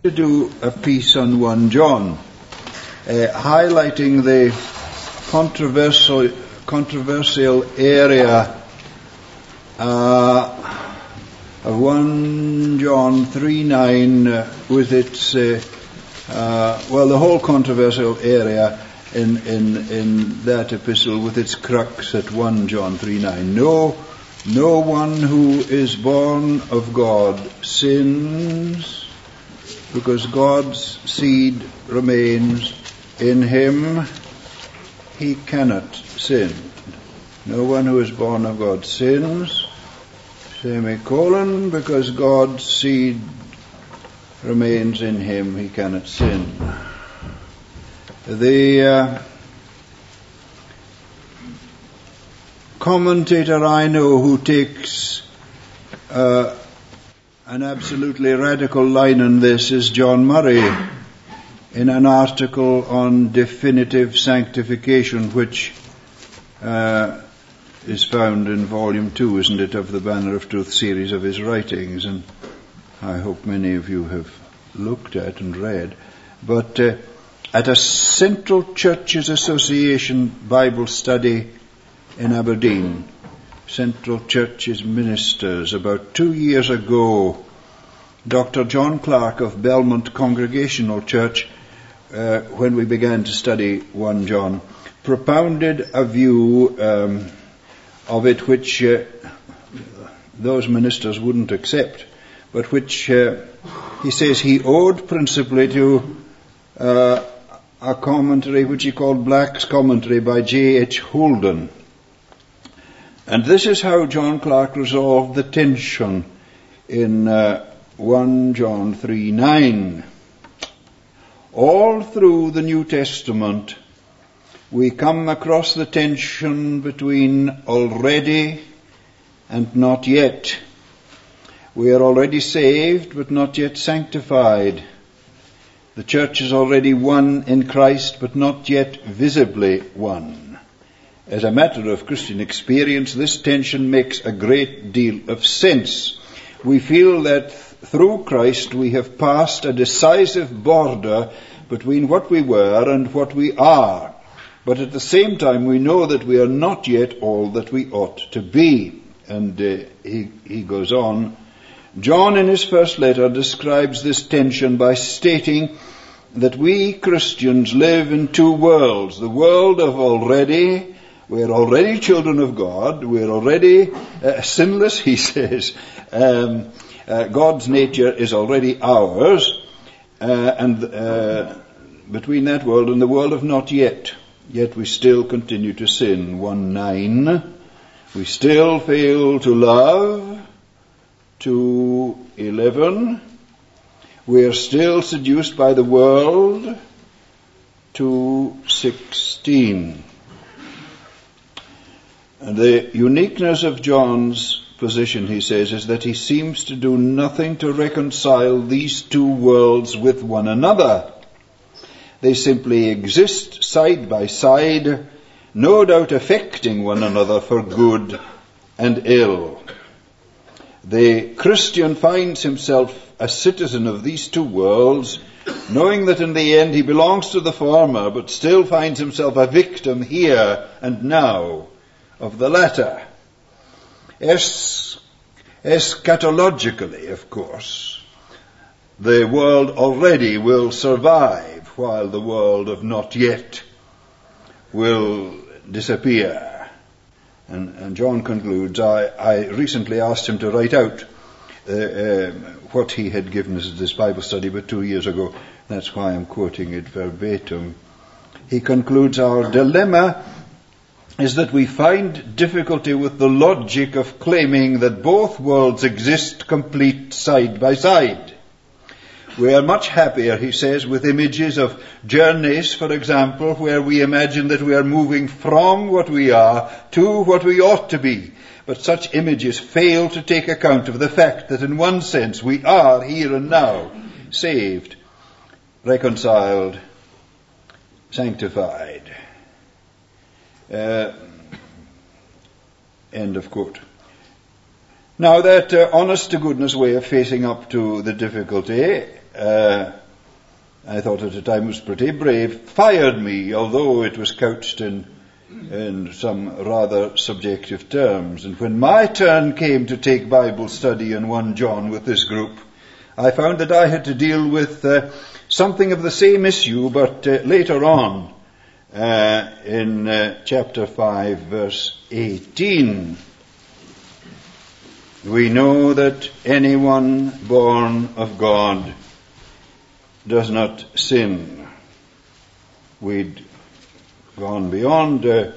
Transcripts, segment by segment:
To do a piece on 1 John, highlighting the controversial area of 1 John 3:9 with its, the whole controversial area in that epistle with its crux at 1 John 3:9. No one who is born of God sins, because God's seed remains in him, he cannot sin. No one who is born of God sins, because God's seed remains in him, he cannot sin. The commentator I know who takes an absolutely radical line on this is John Murray, in an article on definitive sanctification, which is found in volume 2, isn't it, of the Banner of Truth series of his writings, and I hope many of you have looked at and read. But at a Central Churches Association Bible study in Aberdeen, Central Churches ministers, about 2 years ago, Dr. John Clark of Belmont Congregational Church, when we began to study 1 John, propounded a view of it which those ministers wouldn't accept, but which he says he owed principally to a commentary which he called Black's Commentary by J.H. Holden. And this is how John Clark resolved the tension in 1 John 3:9. All through the New Testament, we come across the tension between already and not yet. We are already saved, but not yet sanctified. The church is already one in Christ, but not yet visibly one. As a matter of Christian experience, this tension makes a great deal of sense. We feel that through Christ we have passed a decisive border between what we were and what we are. But at the same time we know that we are not yet all that we ought to be. And he goes on. John in his first letter describes this tension by stating that we Christians live in two worlds. The world of already. We're already children of God. We're already sinless, he says. God's nature is already ours. And between that world and the world of not yet. Yet we still continue to sin. 1:9. We still fail to love. 2:11. We are still seduced by the world. 2:16. And the uniqueness of John's position, he says, is that he seems to do nothing to reconcile these two worlds with one another. They simply exist side by side, no doubt affecting one another for good and ill. The Christian finds himself a citizen of these two worlds, knowing that in the end he belongs to the former, but still finds himself a victim here and now of the latter. Eschatologically, of course, the world already will survive while the world of not yet will disappear. And John concludes, I recently asked him to write out what he had given us at this Bible study about 2 years ago. That's why I'm quoting it verbatim. He concludes, our dilemma is that we find difficulty with the logic of claiming that both worlds exist complete side by side. We are much happier, he says, with images of journeys, for example, where we imagine that we are moving from what we are to what we ought to be. But such images fail to take account of the fact that in one sense we are here and now, saved, reconciled, sanctified. End of quote. Now that honest-to-goodness way of facing up to the difficulty I thought at the time was pretty brave, fired me, although it was couched in some rather subjective terms. And when my turn came to take Bible study in 1 John with this group, I found that I had to deal with something of the same issue, but later on in chapter 5, verse 18. We know that anyone born of God does not sin. We'd gone beyond the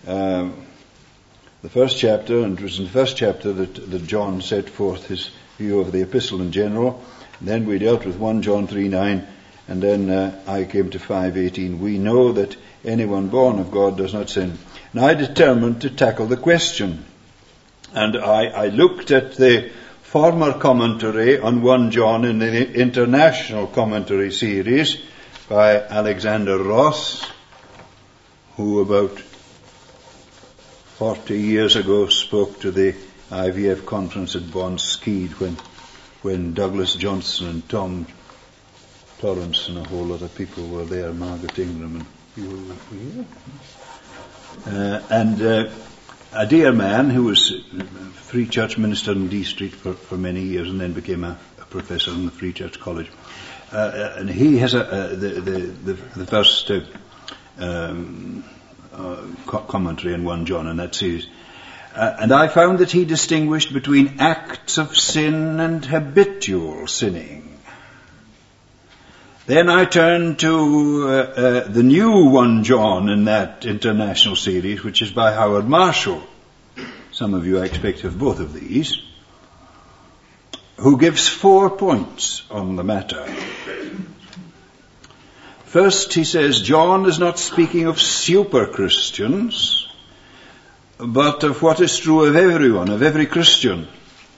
first chapter, and it was in the first chapter that John set forth his view of the epistle in general. And then we dealt with 1 John 3:9, and then I came to 5:18. We know that anyone born of God does not sin. And I determined to tackle the question. And I looked at the former commentary on 1 John in the International Commentary series by Alexander Ross, who about 40 years ago spoke to the IVF conference at Bonskede when Douglas Johnson and Tom Torrance and a whole lot of people were there, Margaret Ingram and you were here. And a dear man who was a Free Church minister in D Street for many years and then became a professor in the Free Church College. And he has the first commentary in 1 John in that series. And I found that he distinguished between acts of sin and habitual sinning. Then I turned to the new 1 John in that international series, which is by Howard Marshall. Some of you, I expect, have both of these, who gives 4 points on the matter. First, he says, John is not speaking of super Christians, but of what is true of everyone, of every Christian.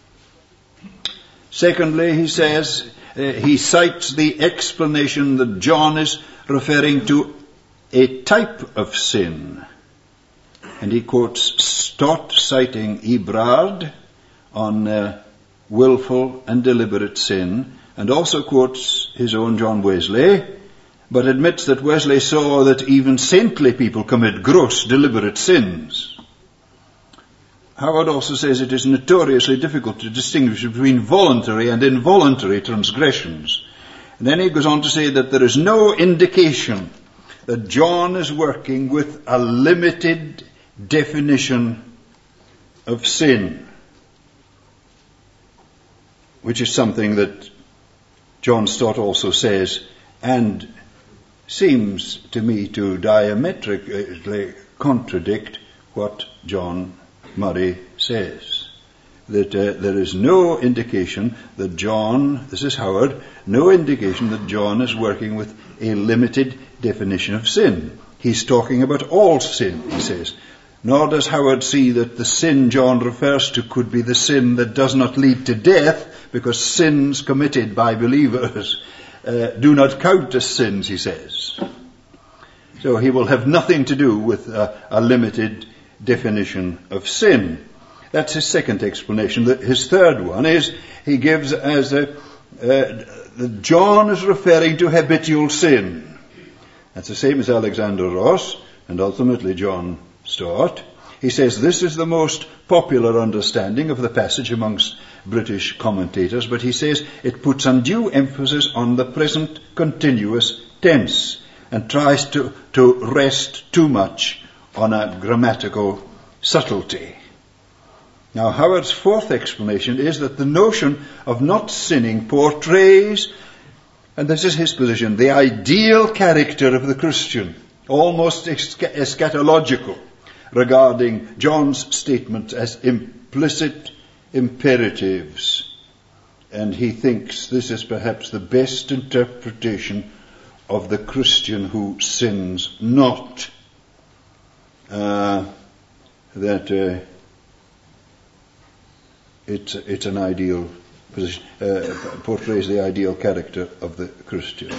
Secondly, he says, he cites the explanation that John is referring to a type of sin. And he quotes Stott, citing Ebrard on willful and deliberate sin, and also quotes his own John Wesley, but admits that Wesley saw that even saintly people commit gross, deliberate sins. Howard also says it is notoriously difficult to distinguish between voluntary and involuntary transgressions. And then he goes on to say that there is no indication that John is working with a limited definition of sin, which is something that John Stott also says, and seems to me to diametrically contradict what John Murray says. That there is no indication that John, this is Howard, no indication that John is working with a limited definition of sin. He's talking about all sin, he says. Nor does Howard see that the sin John refers to could be the sin that does not lead to death, because sins committed by believers do not count as sins, he says. So he will have nothing to do with a limited definition of sin. That's his second explanation. His third one is he gives as that John is referring to habitual sin. That's the same as Alexander Ross and ultimately John Stott. He says this is the most popular understanding of the passage amongst British commentators, but he says it puts undue emphasis on the present continuous tense and tries to rest too much on a grammatical subtlety. Now, Howard's fourth explanation is that the notion of not sinning portrays, and this is his position, the ideal character of the Christian, almost eschatological, regarding John's statement as implicit imperatives. And he thinks this is perhaps the best interpretation of the Christian who sins not. It's an ideal position, portrays the ideal character of the Christian.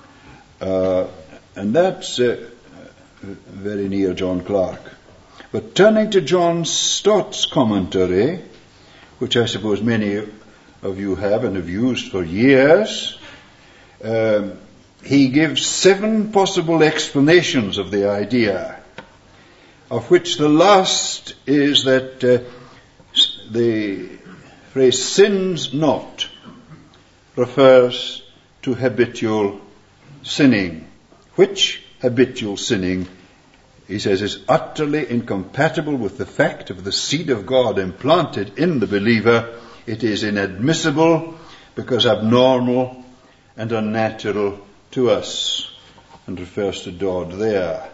And that's very near John Clarke. But turning to John Stott's commentary, which I suppose many of you have and have used for years, he gives 7 possible explanations of the idea, of which the last is that the phrase sins not refers to habitual sinning, which habitual sinning, he says, is utterly incompatible with the fact of the seed of God implanted in the believer. It is inadmissible because abnormal and unnatural to us, and refers to Dodd there.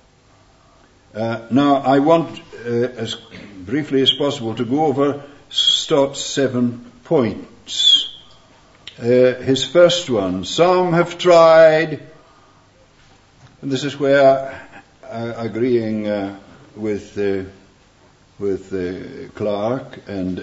Now, I want, as briefly as possible, to go over Stott's 7 points. His first one, some have tried, and this is where, agreeing with Clark and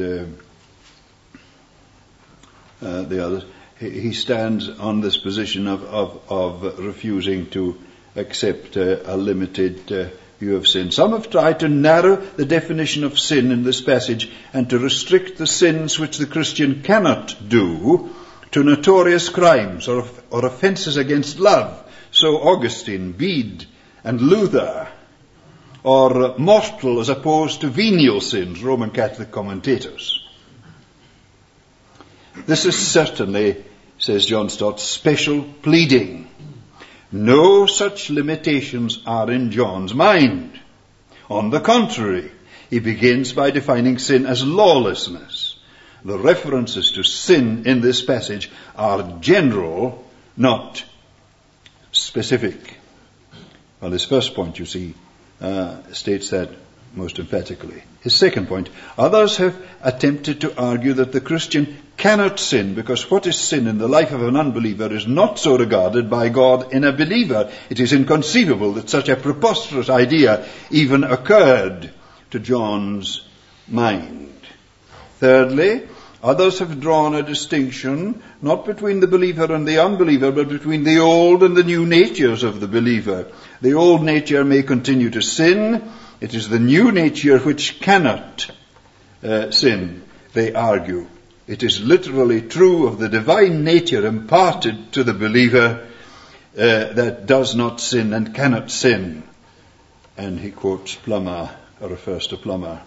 the others, he stands on this position of refusing to accept a limited view of sin. Some have tried to narrow the definition of sin in this passage and to restrict the sins which the Christian cannot do to notorious crimes or offences against love. So Augustine, Bede, and Luther, or mortal as opposed to venial sins, Roman Catholic commentators. This is certainly, says John Stott, special pleading. No such limitations are in John's mind. On the contrary, he begins by defining sin as lawlessness. The references to sin in this passage are general, not specific. Well, his first point, you see, states that most emphatically. His second point, others have attempted to argue that the Christian cannot sin because what is sin in the life of an unbeliever is not so regarded by God in a believer. It is inconceivable that such a preposterous idea even occurred to John's mind. Thirdly, others have drawn a distinction not between the believer and the unbeliever, but between the old and the new natures of the believer. The old nature may continue to sin. It is the new nature which cannot sin, they argue. It is literally true of the divine nature imparted to the believer that does not sin and cannot sin. And he quotes Plummer, or refers to Plummer.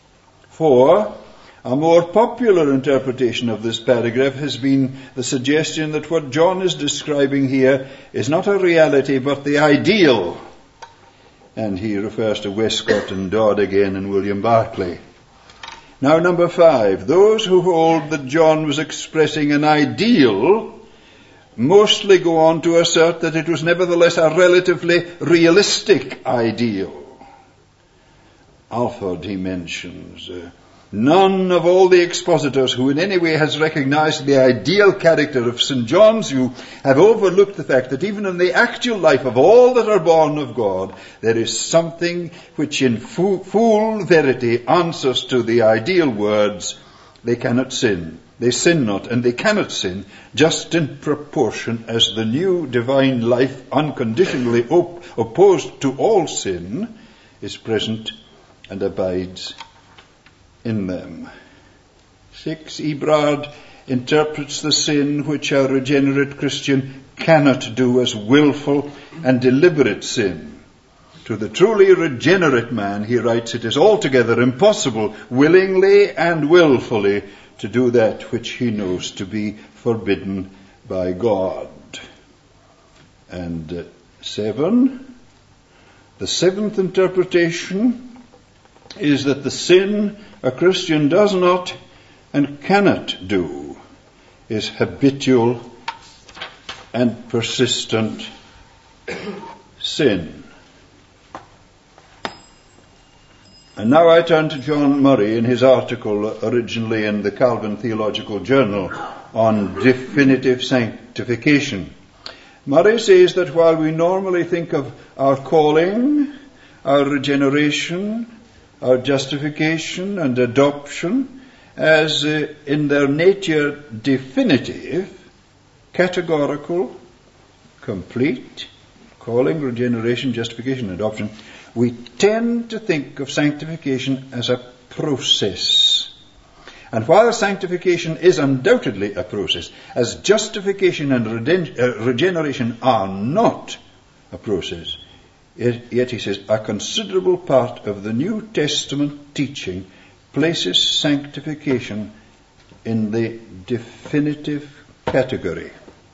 4, a more popular interpretation of this paragraph has been the suggestion that what John is describing here is not a reality but the ideal. And he refers to Westcott and Dodd again and William Barclay. Now, number 5, those who hold that John was expressing an ideal mostly go on to assert that it was nevertheless a relatively realistic ideal. Alford, he mentions, none of all the expositors who in any way has recognized the ideal character of St. John's view have overlooked the fact that even in the actual life of all that are born of God, there is something which in full verity answers to the ideal words, they cannot sin, they sin not, and they cannot sin, just in proportion as the new divine life, unconditionally opposed to all sin, is present and abides in them. 6, Ebrard interprets the sin which a regenerate Christian cannot do as willful and deliberate sin. To the truly regenerate man, he writes, it is altogether impossible, willingly and willfully, to do that which he knows to be forbidden by God. And 7, the 7th interpretation is that the sin a Christian does not and cannot do is habitual and persistent sin. And now I turn to John Murray in his article originally in the Calvin Theological Journal on definitive sanctification. Murray says that while we normally think of our calling, our regeneration, our justification and adoption as in their nature definitive, categorical, complete, calling, regeneration, justification, adoption, we tend to think of sanctification as a process. And while sanctification is undoubtedly a process, as justification and regeneration are not a process, yet he says a considerable part of the New Testament teaching places sanctification in the definitive category.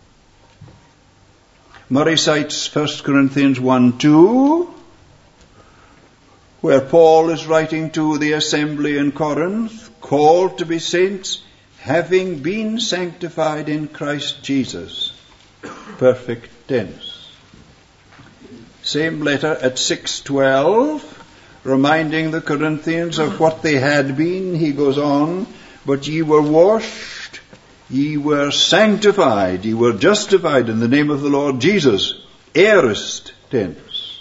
Murray cites 1 Corinthians 1:2, where Paul is writing to the assembly in Corinth, called to be saints, having been sanctified in Christ Jesus. Perfect tense. Same letter at 6:12, reminding the Corinthians of what they had been, he goes on, but ye were washed, ye were sanctified, ye were justified in the name of the Lord Jesus. Aorist tense.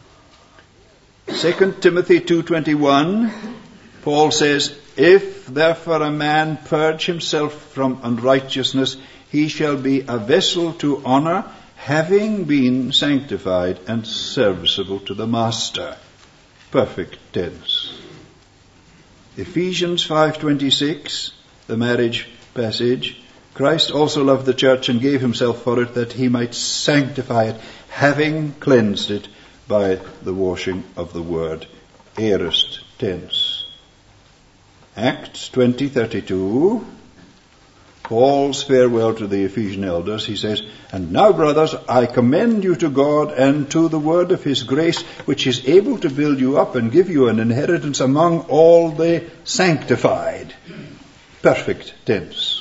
2 Timothy 2:21, Paul says, if therefore a man purge himself from unrighteousness, he shall be a vessel to honor, having been sanctified and serviceable to the master. Perfect tense. Ephesians 5:26, the marriage passage, Christ also loved the church and gave himself for it, that he might sanctify it, having cleansed it by the washing of the word. Aorist tense. Acts 20:32, Paul's farewell to the Ephesian elders, he says, and now, brothers, I commend you to God and to the word of his grace, which is able to build you up and give you an inheritance among all the sanctified. Perfect tense.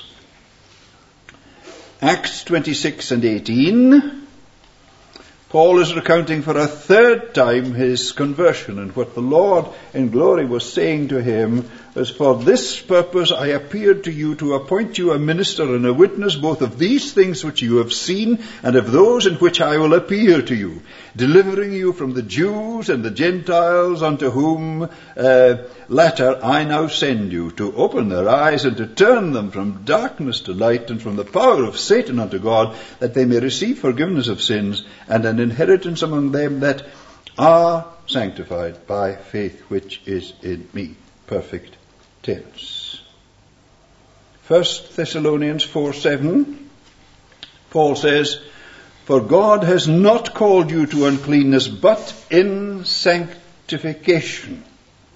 Acts 26:18, Paul is recounting for a third time his conversion, and what the Lord in glory was saying to him was, for this purpose I appeared to you to appoint you a minister and a witness both of these things which you have seen and of those in which I will appear to you, delivering you from the Jews and the Gentiles, unto whom latter I now send you, to open their eyes and to turn them from darkness to light and from the power of Satan unto God, that they may receive forgiveness of sins and an inheritance among them that are sanctified by faith which is in me. Perfect tense. 1 Thessalonians 4:7, Paul says, for God has not called you to uncleanness, but in sanctification.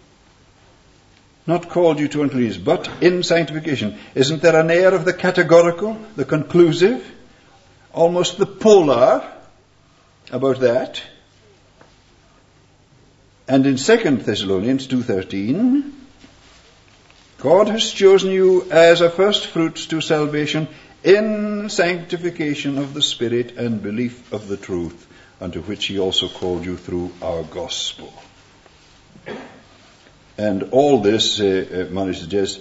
Not called you to uncleanness, but in sanctification. Isn't there an air of the categorical, the conclusive, almost the polar about that? And in 2 Thessalonians 2:13, God has chosen you as a first fruits to salvation in sanctification of the Spirit and belief of the truth, unto which he also called you through our gospel. And all this, Murray suggests,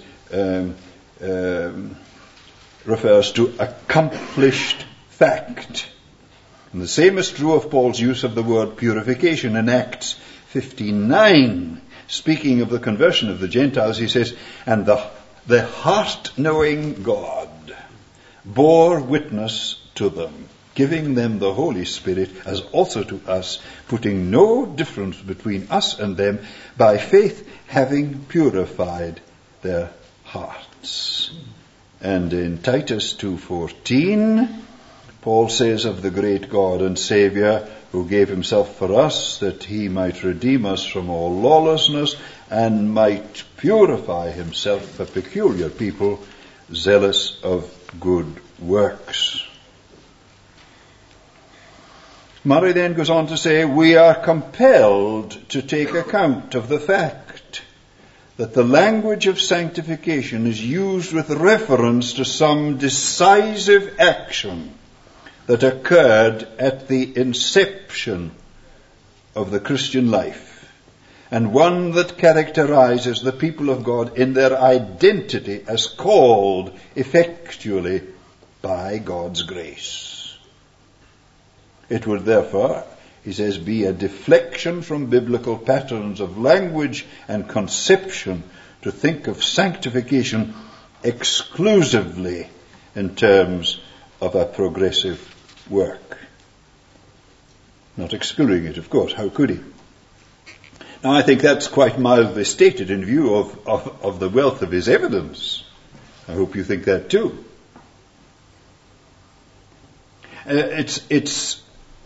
refers to accomplished fact. And the same is true of Paul's use of the word purification in Acts 15:9. Speaking of the conversion of the Gentiles, he says, and the heart-knowing God bore witness to them, giving them the Holy Spirit, as also to us, putting no difference between us and them, by faith having purified their hearts. And in Titus 2:14, Paul says of the great God and Saviour, who gave himself for us, that he might redeem us from all lawlessness, and might purify himself a peculiar people, zealous of good works. Murray then goes on to say, we are compelled to take account of the fact that the language of sanctification is used with reference to some decisive action that occurred at the inception of the Christian life, and one that characterizes the people of God in their identity as called effectually by God's grace. It would therefore, he says, be a deflection from biblical patterns of language and conception to think of sanctification exclusively in terms of a progressive work. Not excluding it, of course. How could he? Now, I think that's quite mildly stated in view of the wealth of his evidence. I hope you think that too. It's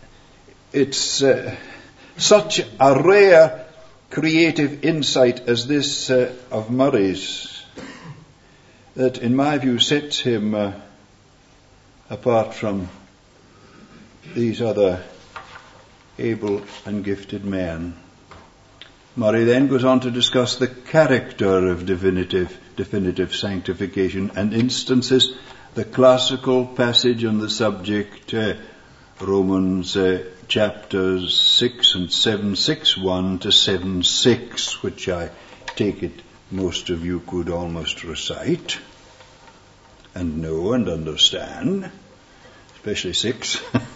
such a rare creative insight as this of Murray's that, in my view, sets him apart from these other able and gifted men. Murray then goes on to discuss the character of definitive sanctification and instances the classical passage on the subject, Romans chapters 6 and 7, 6:1 to 7:6, which I take it most of you could almost recite and know and understand, especially 6.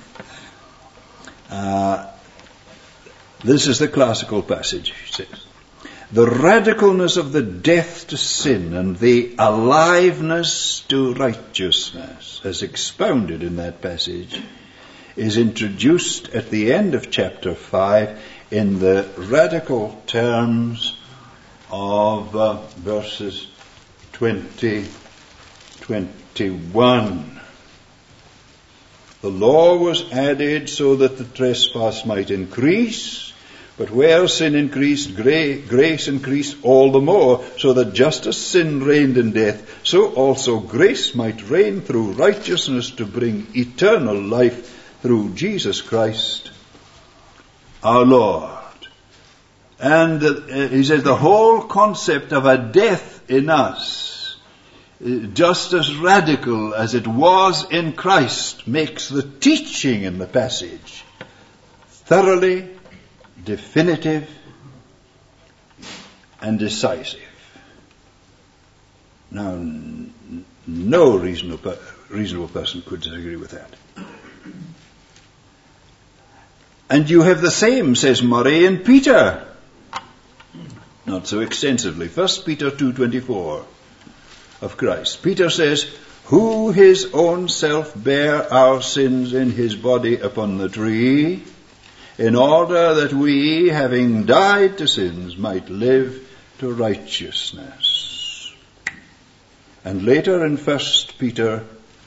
This is the classical passage, he says. The radicalness of the death to sin and the aliveness to righteousness, as expounded in that passage, is introduced at the end of chapter 5 in the radical terms of verses 20, 21. The law was added so that the trespass might increase, but where sin increased, grace increased all the more, so that just as sin reigned in death, so also grace might reign through righteousness to bring eternal life through Jesus Christ our Lord. And he says the whole concept of a death in us, just as radical as it was in Christ, makes the teaching in the passage thoroughly definitive and decisive. Now, no reasonable person could disagree with that. And you have the same, says Murray, in Peter. Not so extensively. 1 Peter 2:24 of Christ. Peter says, who his own self bare our sins in his body upon the tree, in order that we, having died to sins, might live to righteousness. And later in 1 Peter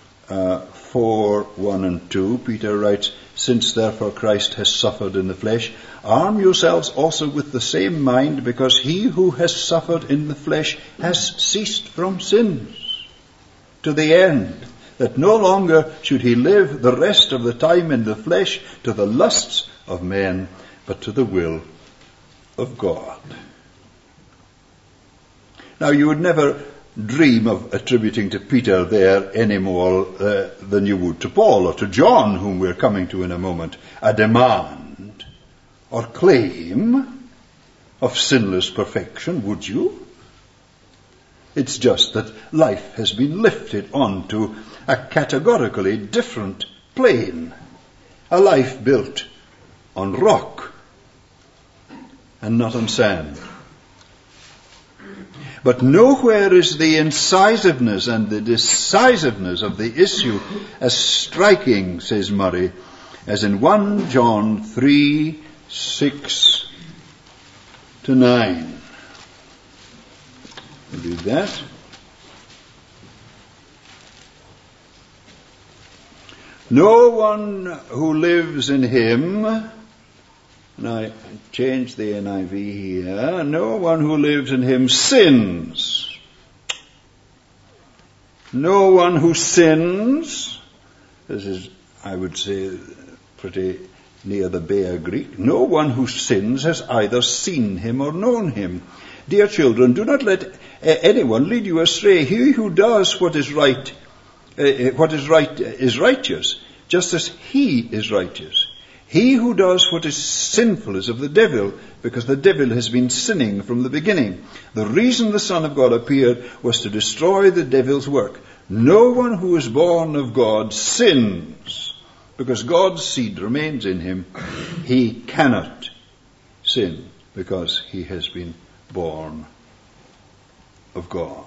4:1 and 2, Peter writes, since therefore Christ has suffered in the flesh, arm yourselves also with the same mind, because he who has suffered in the flesh has ceased from sins, to the end that no longer should he live the rest of the time in the flesh to the lusts of men, but to the will of God. Now, you would never dream of attributing to Peter there any more than you would to Paul or to John, whom we're coming to in a moment, a demand or claim of sinless perfection, would you? It's just that life has been lifted onto a categorically different plane, a life built on rock and not on sand. But nowhere is the incisiveness and the decisiveness of the issue as striking, says Murray, as in 1 John 3, 6 to 9. We'll read that. No one who lives in him, and I changed the NIV here, no one who lives in him sins. No one who sins, this is, I would say, pretty near the bare Greek, no one who sins has either seen him or known him. Dear children, do not let anyone lead you astray. He who does what is right is righteous, just as he is righteous. He who does what is sinful is of the devil, because the devil has been sinning from the beginning. The reason the Son of God appeared was to destroy the devil's work. No one who is born of God sins, because God's seed remains in him. He cannot sin, because he has been born of God.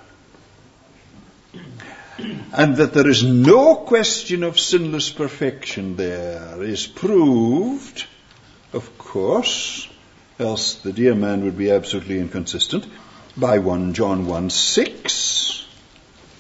And that there is no question of sinless perfection there is proved, of course, else the dear man would be absolutely inconsistent, by 1 John 1:6.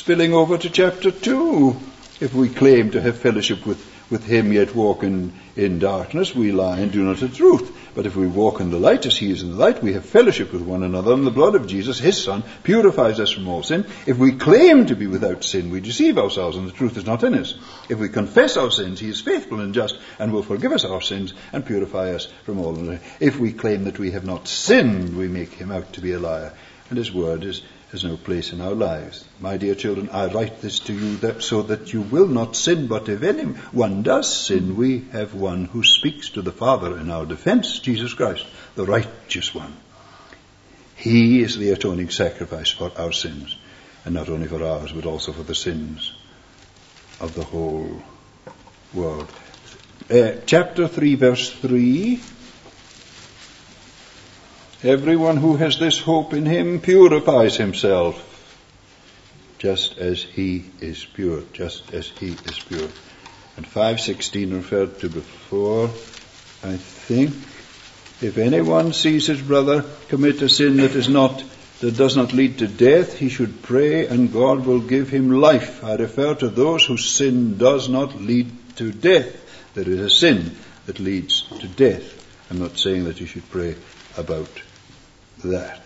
spilling over to chapter 2. If we claim to have fellowship with him, yet walk in darkness, we lie and do not the truth. But if we walk in the light as he is in the light, we have fellowship with one another, and the blood of Jesus, his Son, purifies us from all sin. If we claim to be without sin, we deceive ourselves, and the truth is not in us. If we confess our sins, he is faithful and just, and will forgive us our sins and purify us from all sin. If we claim that we have not sinned, we make him out to be a liar, and his word has no place in our lives. My dear children, I write this to you so that you will not sin, but if anyone does sin, we have one who speaks to the Father in our defense, Jesus Christ, the righteous one. He is the atoning sacrifice for our sins, and not only for ours, but also for the sins of the whole world. Chapter 3, verse 3. Everyone who has this hope in him purifies himself, just as he is pure, just as he is pure. And 5:16 referred to before, I think. If anyone sees his brother commit a sin that does not lead to death, he should pray and God will give him life. I refer to those whose sin does not lead to death. There is a sin that leads to death. I'm not saying that you should pray about that.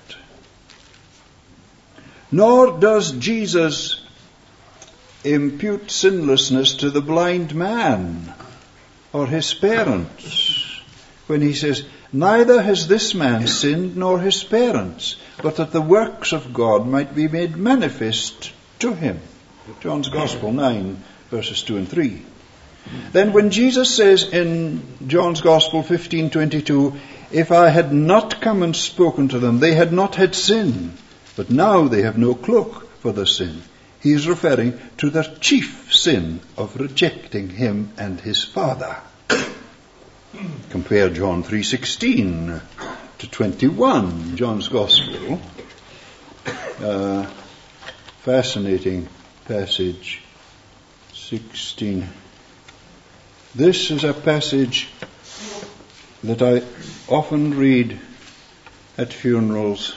Nor does Jesus impute sinlessness to the blind man or his parents when he says, neither has this man sinned nor his parents, but that the works of God might be made manifest to him. John's Gospel 9, verses 2 and 3. Then when Jesus says in John's Gospel 15:22, if I had not come and spoken to them, they had not had sin, but now they have no cloak for their sin. He is referring to their chief sin of rejecting him and his Father. Compare John 3:16 to 21, John's Gospel. Fascinating passage, 16. This is a passage that I often read at funerals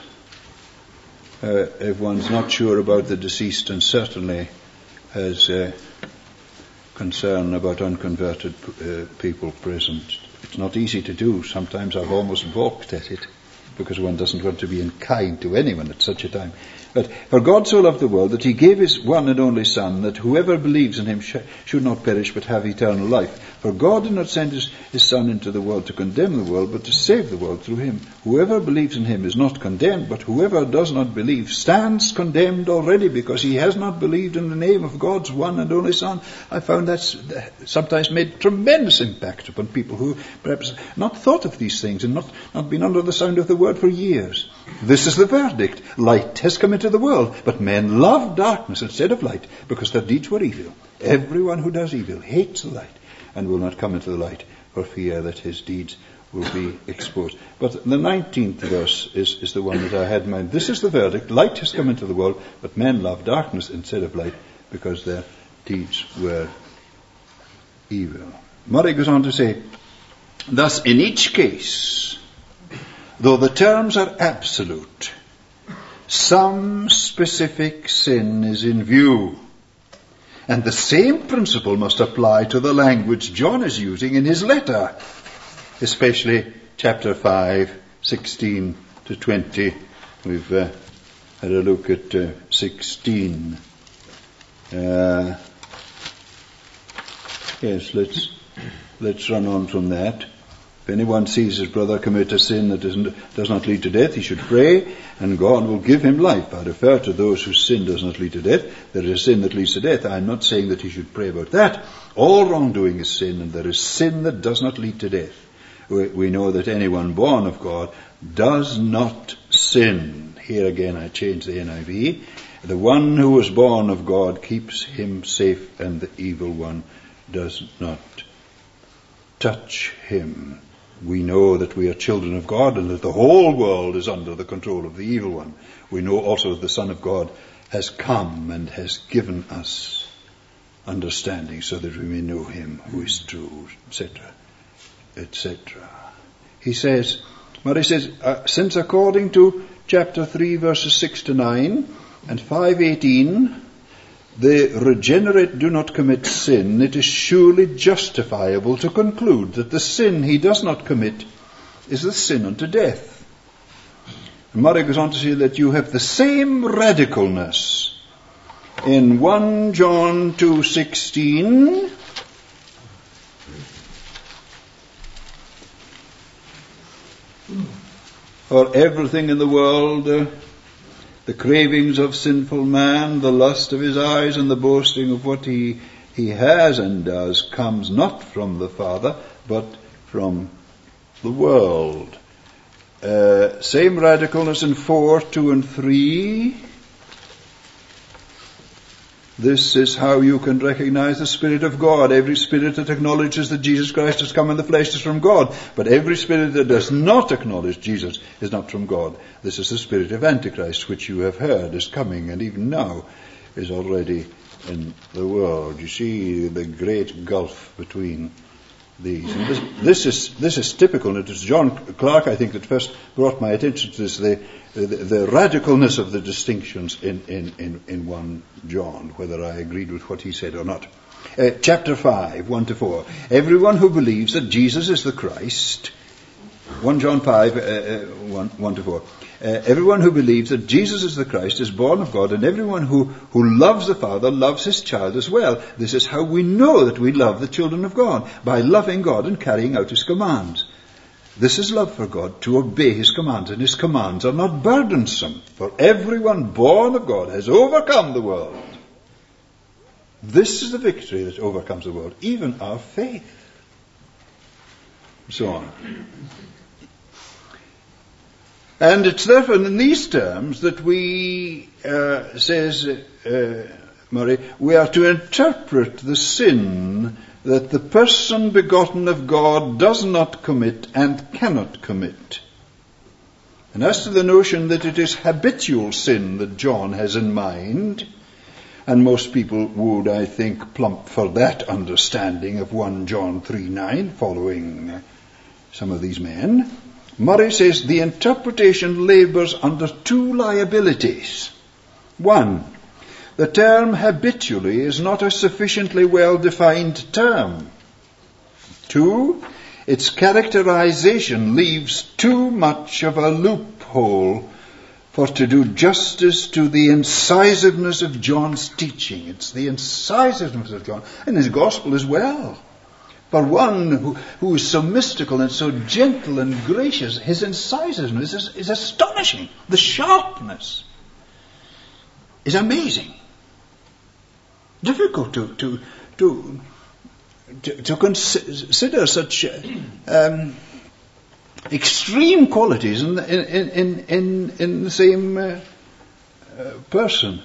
if one's not sure about the deceased and certainly has concern about unconverted people present. It's not easy to do. Sometimes I've almost balked at it because one doesn't want to be unkind to anyone at such a time. But for God so loved the world that he gave his one and only Son, that whoever believes in him should not perish but have eternal life. For God did not send his Son into the world to condemn the world, but to save the world through him. Whoever believes in him is not condemned, but whoever does not believe stands condemned already, because he has not believed in the name of God's one and only Son. I found that sometimes made tremendous impact upon people who perhaps not thought of these things and not been under the sound of the word for years. This is the verdict. Light has come into the world, but men love darkness instead of light, because their deeds were evil. Everyone who does evil hates the light and will not come into the light for fear that his deeds will be exposed. But the 19th verse is the one that I had in mind. This is the verdict. Light has come into the world, but men love darkness instead of light, because their deeds were evil. Murray goes on to say, thus in each case, though the terms are absolute, some specific sin is in view. And the same principle must apply to the language John is using in his letter, especially chapter 5, 16 to 20. We've had a look at 16. Yes, let's run on from that. If anyone sees his brother commit a sin that does not lead to death, he should pray, and God will give him life. I refer to those whose sin does not lead to death. There is a sin that leads to death. I'm not saying that he should pray about that. All wrongdoing is sin, and there is sin that does not lead to death. We know that anyone born of God does not sin. Here again I change the NIV. The one who is born of God keeps him safe, and the evil one does not touch him. We know that we are children of God and that the whole world is under the control of the evil one. We know also that the Son of God has come and has given us understanding so that we may know him who is true, etc., etc. He says, Murray says, since according to chapter 3 verses 6 to 9 and 5:18, the regenerate do not commit sin, it is surely justifiable to conclude that the sin he does not commit is the sin unto death. Murray goes on to say that you have the same radicalness in 1 John 2:16. For everything in the world, the cravings of sinful man, the lust of his eyes, and the boasting of what he has and does, comes not from the Father, but from the world. Same radicalness in 4:2 and 3. This is how you can recognize the Spirit of God. Every spirit that acknowledges that Jesus Christ has come in the flesh is from God. But every spirit that does not acknowledge Jesus is not from God. This is the spirit of Antichrist, which you have heard is coming, and even now is already in the world. You see the great gulf between these. And this is typical, and it was John Clark, I think, that first brought my attention to this, the radicalness of the distinctions in 1 John, whether I agreed with what he said or not. Chapter 5, 1-4. Everyone who believes that Jesus is the Christ, 1 John 5, 1-4. Everyone who believes that Jesus is the Christ is born of God, and everyone who loves the Father loves his child as well. This is how we know that we love the children of God, by loving God and carrying out his commands. This is love for God, to obey his commands, and his commands are not burdensome, for everyone born of God has overcome the world. This is the victory that overcomes the world, even our faith. So on. And it's therefore in these terms that we, says Murray, we are to interpret the sin that the person begotten of God does not commit and cannot commit. And as to the notion that it is habitual sin that John has in mind, and most people would, I think, plump for that understanding of 1 John 3:9, following some of these men, Murray says the interpretation labours under two liabilities. One, the term habitually is not a sufficiently well-defined term. Two, its characterization leaves too much of a loophole for to do justice to the incisiveness of John's teaching. It's the incisiveness of John, and his gospel as well. For one who is so mystical and so gentle and gracious, his incisiveness is astonishing. The sharpness is amazing. Difficult to consider such extreme qualities in the same person.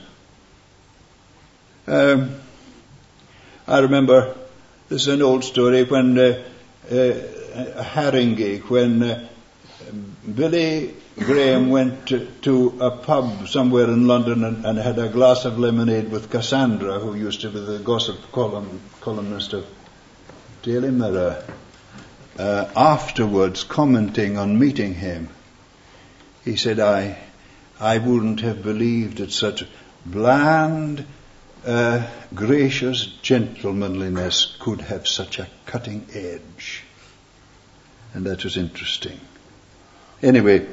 I remember, this is an old story, when Haringey, when Billy Graham went to a pub somewhere in London and had a glass of lemonade with Cassandra, who used to be the gossip columnist of Daily Mirror. Afterwards, commenting on meeting him, he said, I wouldn't have believed that such bland, gracious gentlemanliness could have such a cutting edge. And that was interesting. Anyway,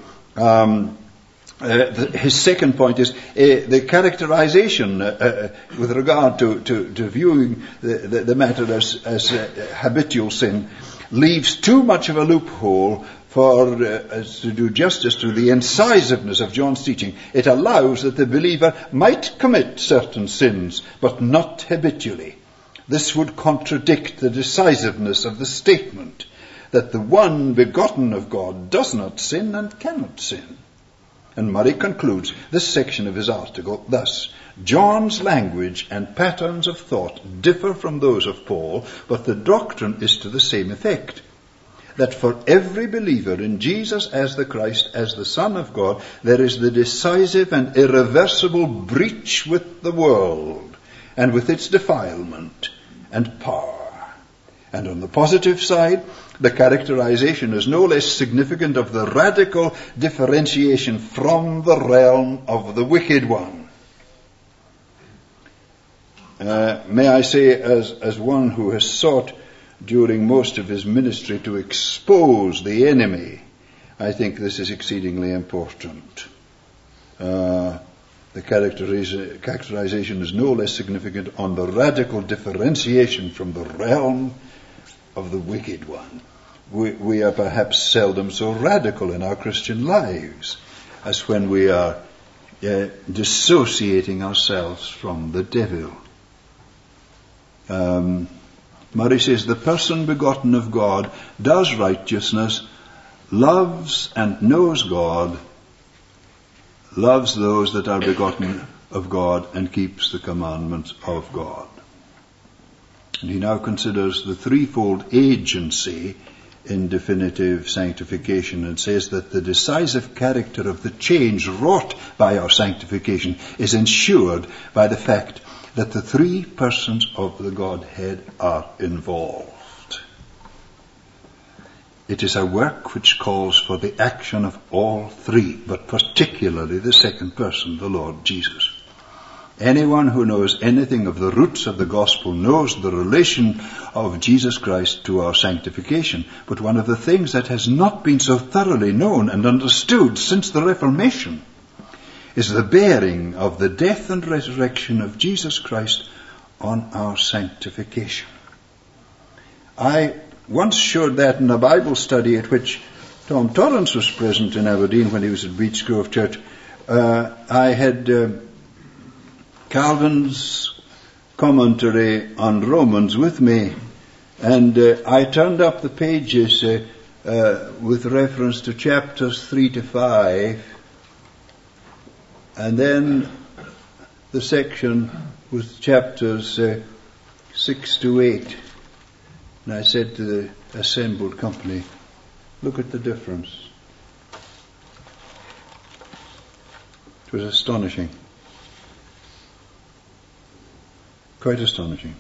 his second point is the characterization with regard to viewing the matter as habitual sin leaves too much of a loophole for to do justice to the incisiveness of John's teaching. It allows that the believer might commit certain sins, but not habitually. This would contradict the decisiveness of the statement that the one begotten of God does not sin and cannot sin. And Murray concludes this section of his article thus: John's language and patterns of thought differ from those of Paul, but the doctrine is to the same effect, that for every believer in Jesus as the Christ, as the Son of God, there is the decisive and irreversible breach with the world and with its defilement and power. And on the positive side, the characterization is no less significant of the radical differentiation from the realm of the wicked one. may I say, as one who has sought during most of his ministry to expose the enemy, I think this is exceedingly important. The characterization is no less significant on the radical differentiation from the realm of the wicked one. We are perhaps seldom so radical in our Christian lives as when we are dissociating ourselves from the devil. Murray says, the person begotten of God does righteousness, loves and knows God, loves those that are begotten of God, and keeps the commandments of God. And he now considers the threefold agency in definitive sanctification, and says that the decisive character of the change wrought by our sanctification is ensured by the fact that the three persons of the Godhead are involved. It is a work which calls for the action of all three, but particularly the second person, the Lord Jesus. Anyone who knows anything of the roots of the gospel knows the relation of Jesus Christ to our sanctification. But one of the things that has not been so thoroughly known and understood since the Reformation is the bearing of the death and resurrection of Jesus Christ on our sanctification. I once showed that in a Bible study at which Tom Torrance was present in Aberdeen when he was at Beech Grove Church. I had Calvin's commentary on Romans with me, and I turned up the pages with reference to chapters 3 to 5, and then the section with chapters 6 to 8. And I said to the assembled company, look at the difference. It was astonishing. Quite astonishing.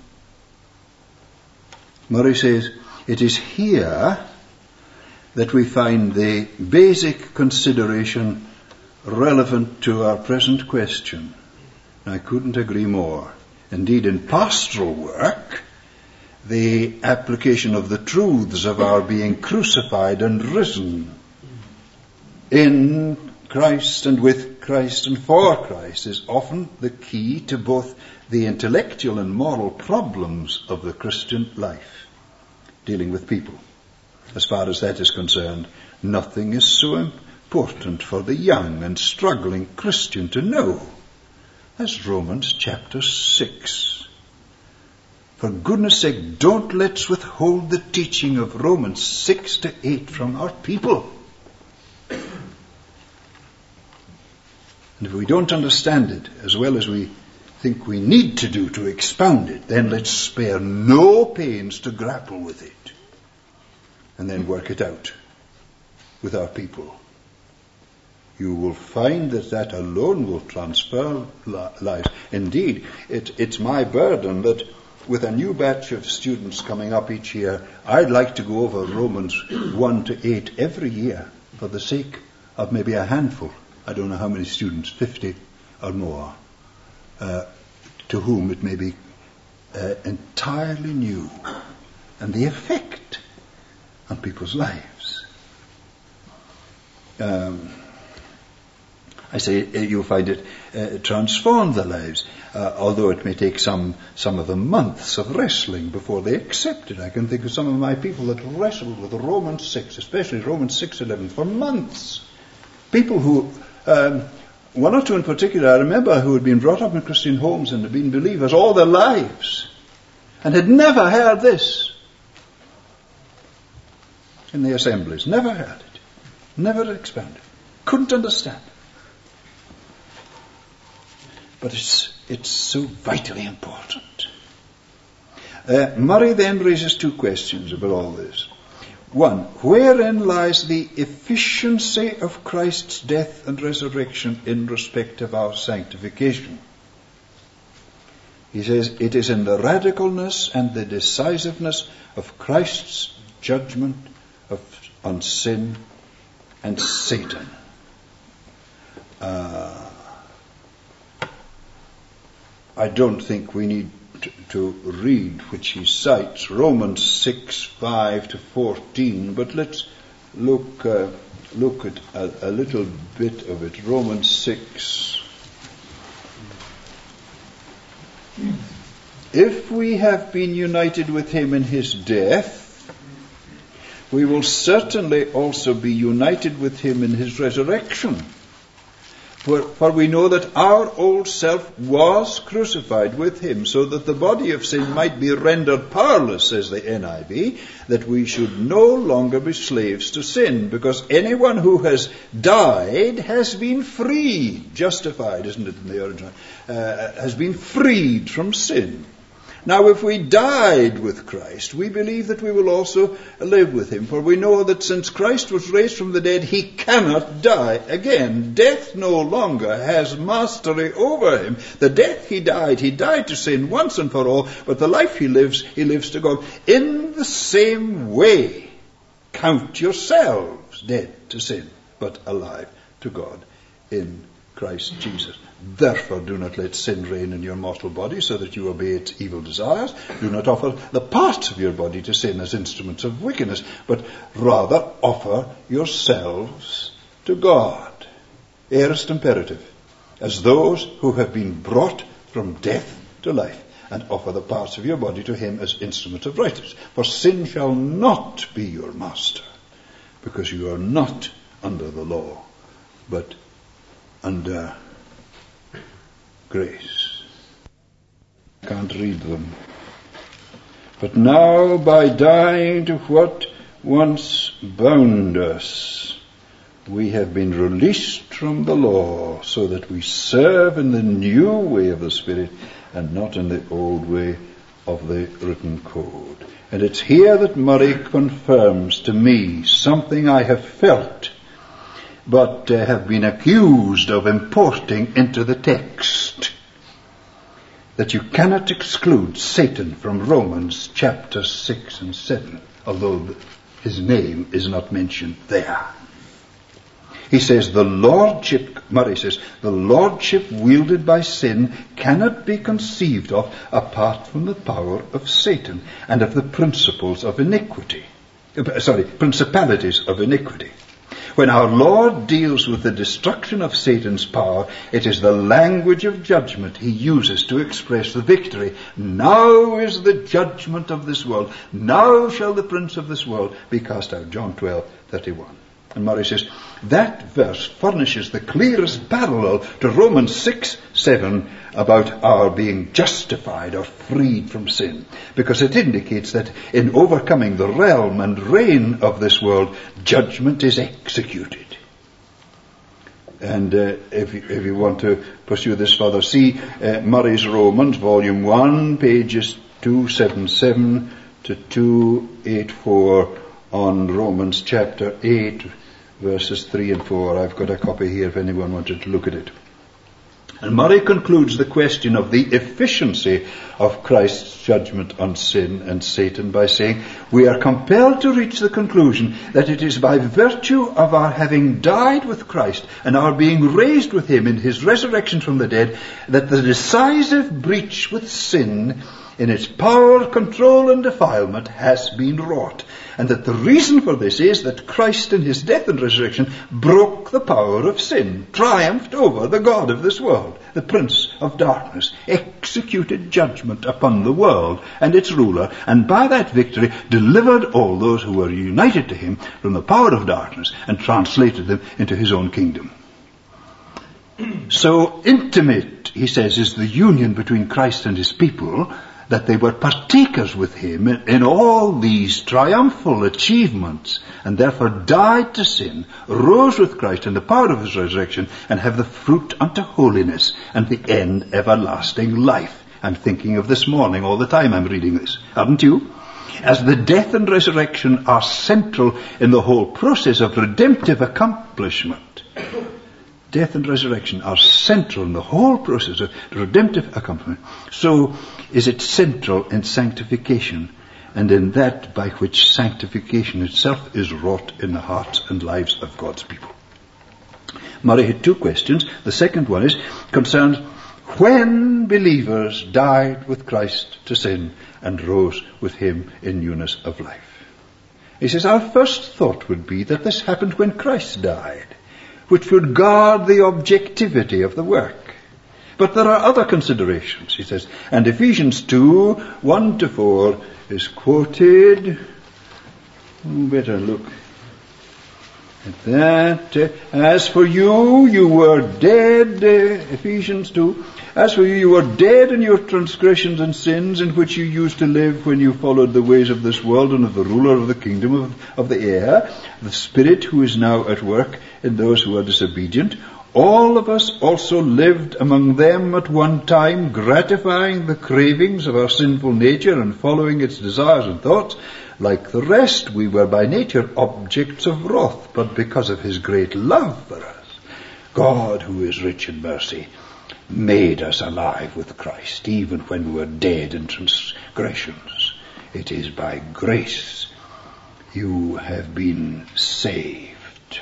Murray says, it is here that we find the basic consideration relevant to our present question. I couldn't agree more. Indeed, in pastoral work, the application of the truths of our being crucified and risen in Christ and with Christ and for Christ is often the key to both the intellectual and moral problems of the Christian life, dealing with people. As far as that is concerned, nothing is so important for the young and struggling Christian to know as Romans chapter 6. For goodness sake, don't let's withhold the teaching of Romans 6 to 8 from our people. And if we don't understand it as well as we think we need to do to expound it, then let's spare no pains to grapple with it and then work it out with our people. You will find that alone will transfer lives. Indeed, it's my burden that with a new batch of students coming up each year, I'd like to go over Romans 1 to 8 every year for the sake of maybe a handful. I don't know how many students, 50 or more, to whom it may be entirely new, and the effect on people's lives. I say you'll find it transform their lives, although it may take some of them months of wrestling before they accept it. I can think of some of my people that wrestled with Romans 6, especially Romans 6:11, for months. People who, one or two in particular, I remember, who had been brought up in Christian homes and had been believers all their lives and had never heard this in the assemblies, never heard it, never expounded, couldn't understand. But it's so vitally important. Murray then raises two questions about all this. One, wherein lies the efficiency of Christ's death and resurrection in respect of our sanctification? He says, it is in the radicalness and the decisiveness of Christ's judgment on sin and Satan. I don't think we need to read, which he cites, Romans 6:5-14, but let's look at a little bit of it. Romans 6. If we have been united with him in his death, we will certainly also be united with him in his resurrection. For we know that our old self was crucified with him, so that the body of sin might be rendered powerless, says the NIV, that we should no longer be slaves to sin, because anyone who has died has been freed, justified, isn't it in the original, has been freed from sin. Now, if we died with Christ, we believe that we will also live with him. For we know that since Christ was raised from the dead, he cannot die again. Death no longer has mastery over him. The death he died to sin once and for all, but the life he lives to God. In the same way, count yourselves dead to sin, but alive to God in Christ Jesus. Therefore, do not let sin reign in your mortal body, so that you obey its evil desires. Do not offer the parts of your body to sin as instruments of wickedness, but rather offer yourselves to God. Aorist imperative. As those who have been brought from death to life, and offer the parts of your body to him as instruments of righteousness. For sin shall not be your master, because you are not under the law, but under grace. I can't read them. But now, by dying to what once bound us, we have been released from the law, so that we serve in the new way of the Spirit and not in the old way of the written code. And it's here that Murray confirms to me something I have felt, but have been accused of importing into the text, that you cannot exclude Satan from Romans chapter 6 and 7, although his name is not mentioned there. He says, Murray says, the lordship wielded by sin cannot be conceived of apart from the power of Satan and of the principalities of iniquity. When our Lord deals with the destruction of Satan's power, it is the language of judgment he uses to express the victory. Now is the judgment of this world. Now shall the prince of this world be cast out. John 12:31. And Murray says, that verse furnishes the clearest parallel to Romans 6:7 about our being justified or freed from sin, because it indicates that in overcoming the realm and reign of this world, judgment is executed. And if you want to pursue this further, see Murray's Romans, volume 1, pages 277 to 284 on Romans chapter 8, verses 3 and 4. I've got a copy here if anyone wanted to look at it. And Murray concludes the question of the efficiency of Christ's judgment on sin and Satan by saying, we are compelled to reach the conclusion that it is by virtue of our having died with Christ and our being raised with him in his resurrection from the dead that the decisive breach with sin in its power, control and defilement has been wrought. And that the reason for this is that Christ in his death and resurrection broke the power of sin, triumphed over the God of this world, the prince of darkness, executed judgment upon the world and its ruler, and by that victory delivered all those who were united to him from the power of darkness and translated them into his own kingdom. So intimate, he says, is the union between Christ and his people, that they were partakers with him in all these triumphal achievements, and therefore died to sin, rose with Christ in the power of his resurrection, and have the fruit unto holiness, and the end everlasting life. I'm thinking of this morning all the time I'm reading this, aren't you? As the death and resurrection are central in the whole process of redemptive accomplishment, death and resurrection are central in the whole process of redemptive accomplishment, so is it central in sanctification, and in that by which sanctification itself is wrought in the hearts and lives of God's people. Murray had two questions. The second one concerned when believers died with Christ to sin and rose with him in newness of life. He says, our first thought would be that this happened when Christ died, which would guard the objectivity of the work. But there are other considerations, he says. And Ephesians 2, 1-4 is quoted. Better look at that. As for you, you were dead, Ephesians 2. As for you, you were dead in your transgressions and sins in which you used to live when you followed the ways of this world and of the ruler of the kingdom of the air, the Spirit who is now at work in those who are disobedient. All of us also lived among them at one time, gratifying the cravings of our sinful nature and following its desires and thoughts. Like the rest, we were by nature objects of wrath, but because of his great love for us, God, who is rich in mercy, made us alive with Christ, even when we were dead in transgressions. It is by grace you have been saved.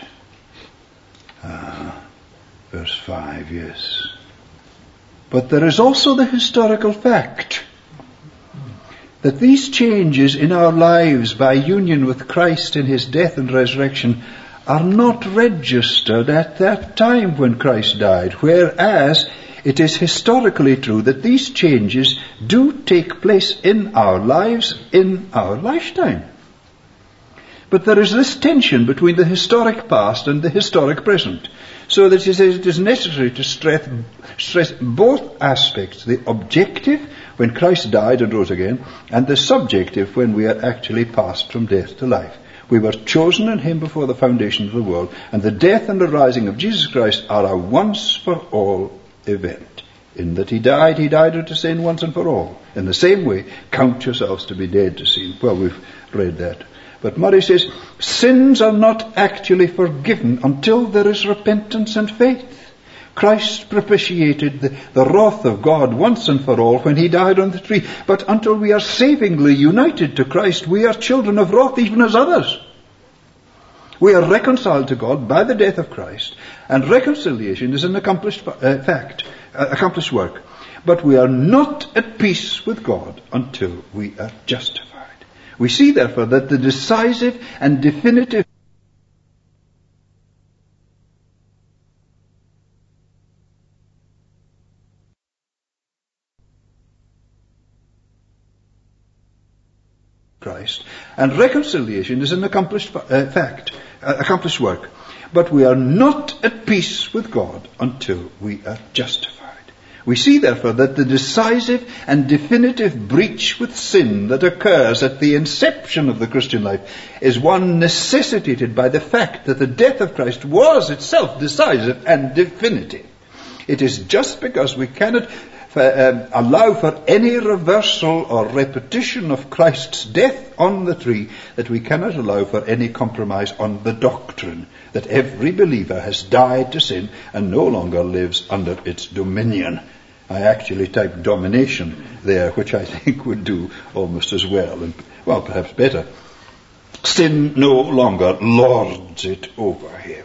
Verse 5, yes. But there is also the historical fact that these changes in our lives by union with Christ in his death and resurrection are not registered at that time when Christ died, whereas it is historically true that these changes do take place in our lives in our lifetime. But there is this tension between the historic past and the historic present, so that he says it is necessary to stress both aspects, the objective, when Christ died and rose again, and the subjective, when we are actually passed from death to life. We were chosen in him before the foundation of the world, and the death and the rising of Jesus Christ are a once-for-all event. In that he died unto sin once and for all. In the same way, count yourselves to be dead to sin. Well, we've read that. But Murray says, sins are not actually forgiven until there is repentance and faith. Christ propitiated the wrath of God once and for all when he died on the tree. But until we are savingly united to Christ, we are children of wrath even as others. We are reconciled to God by the death of Christ, and reconciliation is an accomplished accomplished work. But we are not at peace with God until we are justified. We see, therefore, that the decisive and definitive Christ, and reconciliation is an accomplished work. But we are not at peace with God until we are justified. We see, therefore, that the decisive and definitive breach with sin that occurs at the inception of the Christian life is one necessitated by the fact that the death of Christ was itself decisive and definitive. It is just because we cannot allow for any reversal or repetition of Christ's death on the tree that we cannot allow for any compromise on the doctrine that every believer has died to sin and no longer lives under its dominion. I actually typed domination there, which I think would do almost as well, and well, perhaps better. Sin no longer lords it over him.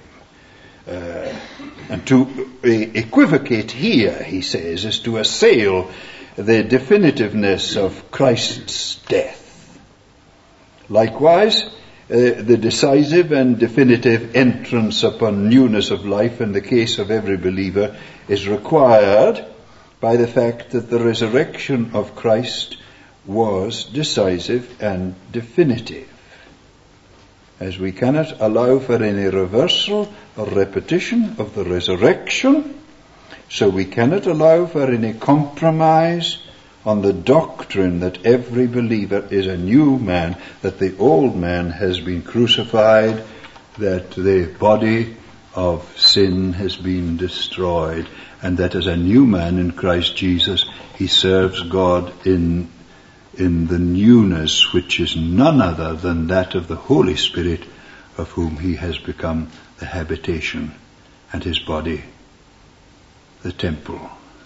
And to equivocate here, he says, is to assail the definitiveness of Christ's death. Likewise, the decisive and definitive entrance upon newness of life in the case of every believer is required by the fact that the resurrection of Christ was decisive and definitive. As we cannot allow for any reversal or repetition of the resurrection, so we cannot allow for any compromise on the doctrine that every believer is a new man, that the old man has been crucified, that the body of sin has been destroyed, and that as a new man in Christ Jesus, he serves God in the newness which is none other than that of the Holy Spirit, of whom he has become the habitation, and his body the temple.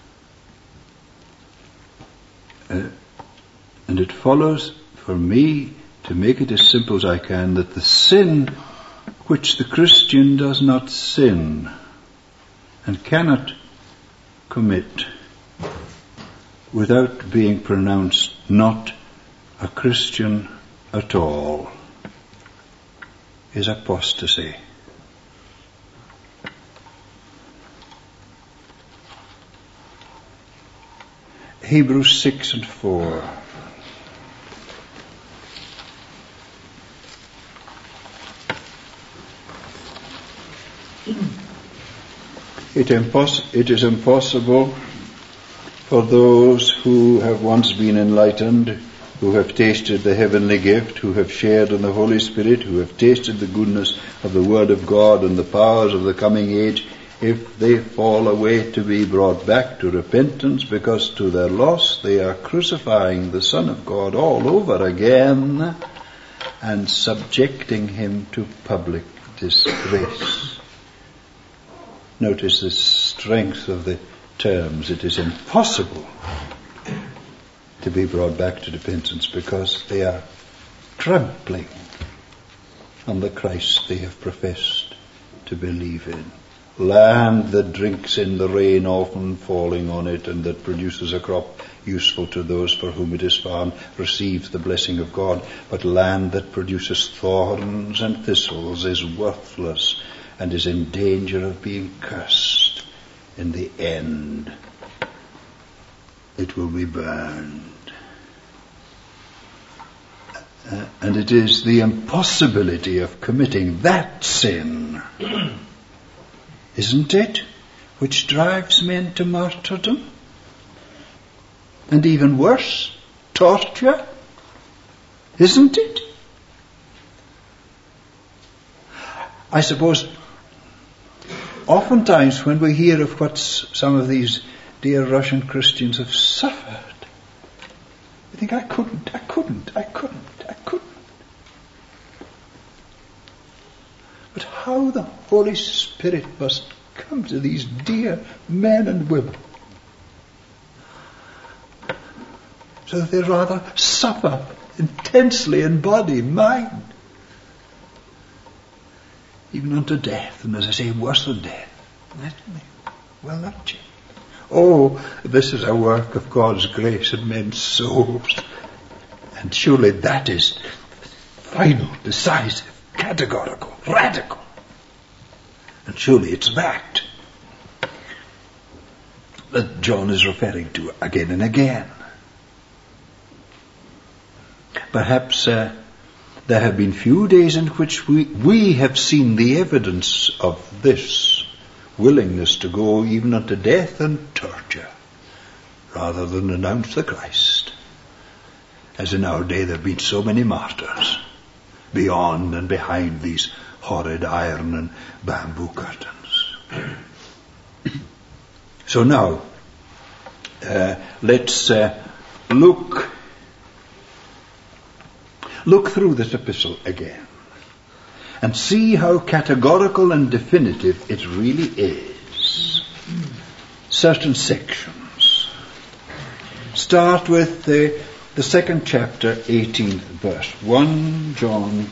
And it follows for me, to make it as simple as I can, that the sin which the Christian does not sin and cannot commit without being pronounced not a Christian at all is apostasy. Hebrews 6:4. It is impossible for those who have once been enlightened, who have tasted the heavenly gift, who have shared in the Holy Spirit, who have tasted the goodness of the Word of God and the powers of the coming age, if they fall away, to be brought back to repentance, because to their loss they are crucifying the Son of God all over again and subjecting him to public disgrace. Notice the strength of the terms. It is impossible to be brought back to repentance because they are trampling on the Christ they have professed to believe in. Land that drinks in the rain often falling on it, and that produces a crop useful to those for whom it is found, receives the blessing of God. But land that produces thorns and thistles is worthless and is in danger of being cursed. In the end, it will be burned. And it is the impossibility of committing that sin, isn't it, which drives men to martyrdom? And even worse, torture, isn't it? I suppose oftentimes when we hear of what some of these dear Russian Christians have suffered, we think, I couldn't. But how the Holy Spirit must come to these dear men and women so that they rather suffer intensely in body, mind, even unto death, and as I say, worse than death. Well, not change. Oh, this is a work of God's grace in men's souls. And surely that is final, decisive, categorical, radical. And surely it's that John is referring to again and again. Perhaps there have been few days in which we have seen the evidence of this willingness to go even unto death and torture rather than renounce the Christ. As in our day there have been so many martyrs beyond and behind these horrid iron and bamboo curtains. So now, let's look through this epistle again and see how categorical and definitive it really is. Certain sections. Start with the second chapter, 18th verse. 1 John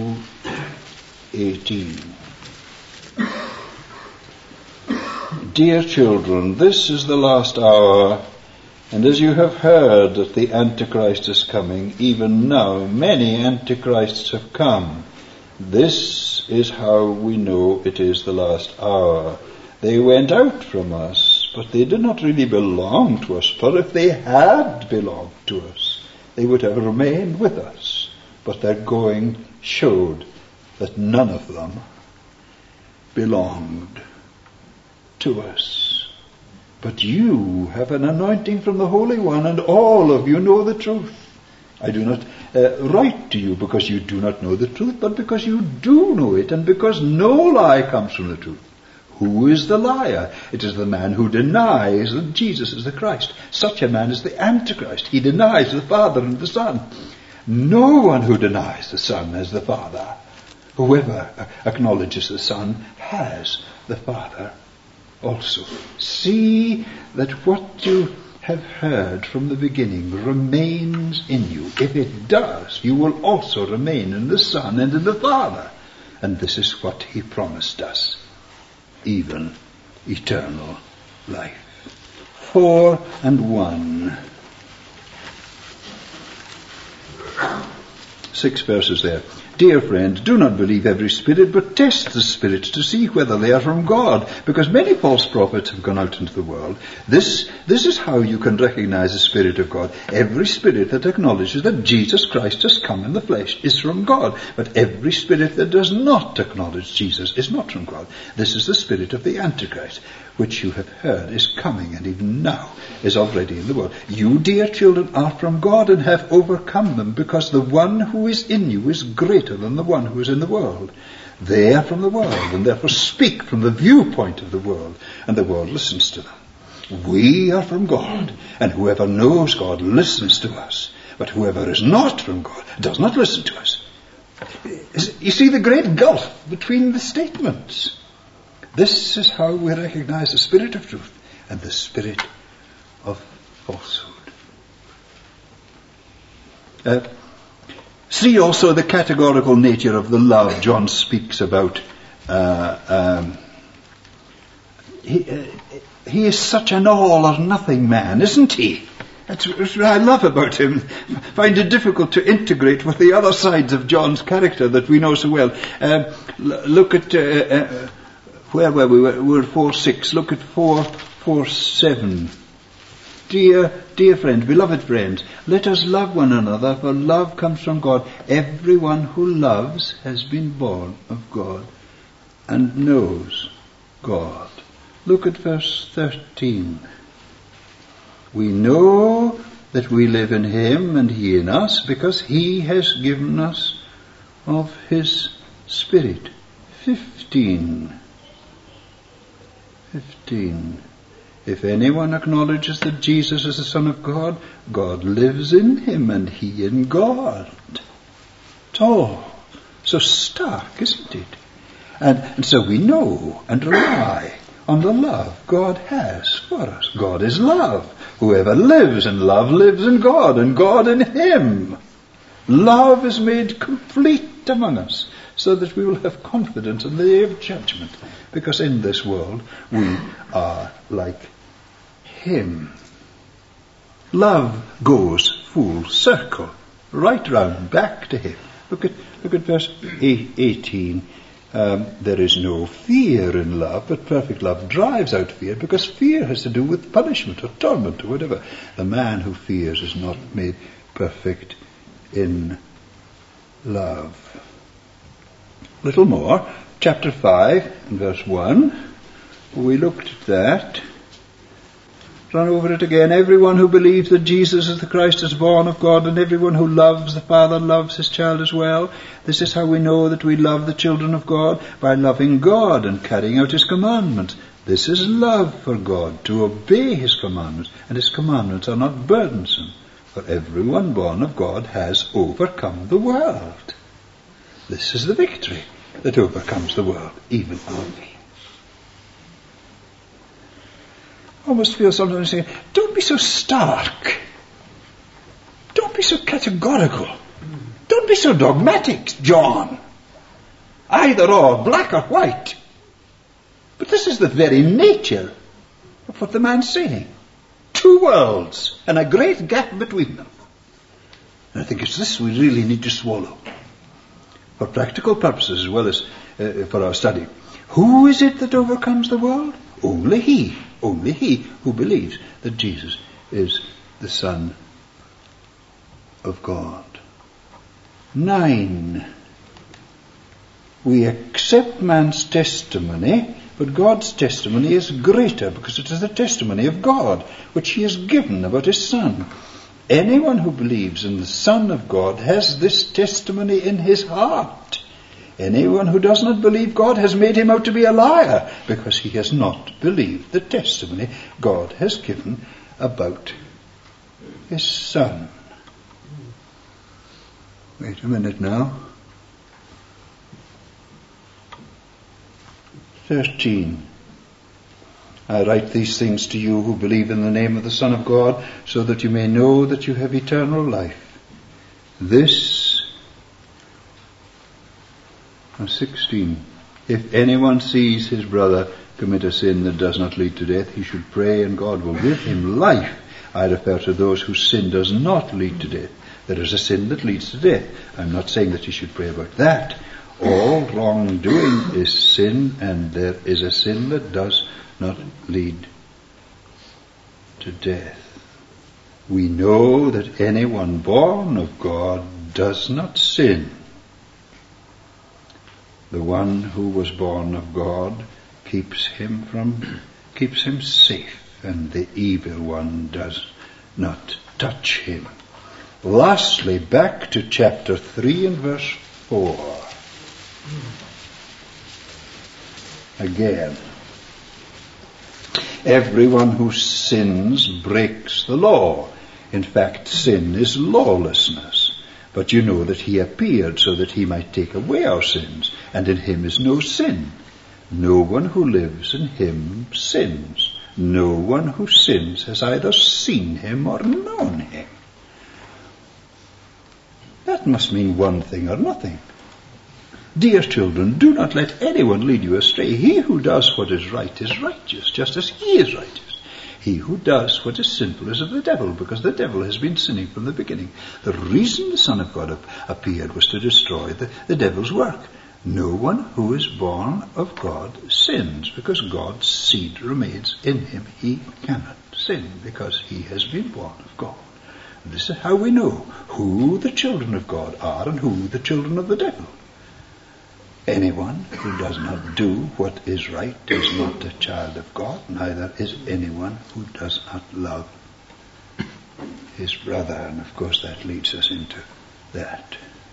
2:18. Dear children, this is the last hour, and as you have heard that the Antichrist is coming, even now many Antichrists have come. This is how we know it is the last hour. They went out from us, but they did not really belong to us, for if they had belonged to us, they would have remained with us. But their going showed that none of them belonged to us. But you have an anointing from the Holy One, and all of you know the truth. I do not write to you because you do not know the truth, but because you do know it, and because no lie comes from the truth. Who is the liar? It is the man who denies that Jesus is the Christ. Such a man is the Antichrist. He denies the Father and the Son. No one who denies the Son has the Father. Whoever acknowledges the Son has the Father also. See that what you have heard from the beginning remains in you. If it does, you will also remain in the Son and in the Father. And this is what he promised us, even eternal life. 4 and 1. 6 verses there. Dear friend, do not believe every spirit, but test the spirits to see whether they are from God, because many false prophets have gone out into the world. This is how you can recognize the Spirit of God. Every spirit that acknowledges that Jesus Christ has come in the flesh is from God, but every spirit that does not acknowledge Jesus is not from God. This is the spirit of the Antichrist, which you have heard is coming, and even now is already in the world. You, dear children, are from God and have overcome them, because the one who is in you is greater than the one who is in the world. They are from the world, and therefore speak from the viewpoint of the world, and the world listens to them. We are from God, and whoever knows God listens to us. But whoever is not from God does not listen to us. You see the great gulf between the statements. This is how we recognize the spirit of truth and the spirit of falsehood. See also the categorical nature of the love John speaks about. He is such an all or nothing man, isn't he? That's what I love about him. Find it difficult to integrate with the other sides of John's character that we know so well. Look at where were we? We were 4:6. Look at 4:7. Dear friend, beloved friends, let us love one another, for love comes from God. Everyone who loves has been born of God and knows God. Look at verse 13. We know that we live in him and he in us, because he has given us of his Spirit. 15. If anyone acknowledges that Jesus is the Son of God, God lives in him and he in God. It's all so stark, isn't it? And so we know and rely on the love God has for us. God is love. Whoever lives in love lives in God, and God in him. Love is made complete among us, so that we will have confidence in the day of judgment, because in this world we are like him. Love goes full circle, right round back to him. Look at verse 18. There is no fear in love, but perfect love drives out fear, because fear has to do with punishment or torment or whatever. The man who fears is not made perfect in love. A little more. Chapter 5 and verse 1. We looked at that. Run over it again. Everyone who believes that Jesus is the Christ is born of God, and everyone who loves the Father loves his child as well. This is how we know that we love the children of God, by loving God and carrying out his commandments. This is love for God, to obey his commandments, and his commandments are not burdensome. For everyone born of God has overcome the world. This is the victory that overcomes the world, even our faith. I almost feel sometimes saying, don't be so stark. Don't be so categorical. Don't be so dogmatic, John. Either or, black or white. But this is the very nature of what the man's saying. Two worlds and a great gap between them. And I think it's this we really need to swallow, for practical purposes as well as for our study. Who is it that overcomes the world? Only he who believes that Jesus is the Son of God. 9. We accept man's testimony, but God's testimony is greater, because it is the testimony of God, which he has given about his Son. Anyone who believes in the Son of God has this testimony in his heart. Anyone who does not believe God has made him out to be a liar, because he has not believed the testimony God has given about his Son. Wait a minute now. 13. I write these things to you who believe in the name of the Son of God, so that you may know that you have eternal life. This, 16. If anyone sees his brother commit a sin that does not lead to death, he should pray and God will give him life. I refer to those whose sin does not lead to death. There is a sin that leads to death. I'm not saying that he should pray about that. All wrongdoing is sin, and there is a sin that does not lead to death. We know that anyone born of God does not sin. The one who was born of God keeps him safe, and the evil one does not touch him. Lastly, back to chapter 3 and verse 4. Again, everyone who sins breaks the law. In fact, sin is lawlessness. But you know that he appeared so that he might take away our sins, and in him is no sin. No one who lives in him sins. No one who sins has either seen him or known him. That must mean one thing or nothing. Dear children, do not let anyone lead you astray. He who does what is righteous, just as he is righteous. He who does what is sinful is of the devil, because the devil has been sinning from the beginning. The reason the Son of God appeared was to destroy the devil's work. No one who is born of God sins, because God's seed remains in him. He cannot sin, because he has been born of God. This is how we know who the children of God are and who the children of the devil. Anyone who does not do what is right is not a child of God, neither is anyone who does not love his brother. And of course that leads us into that.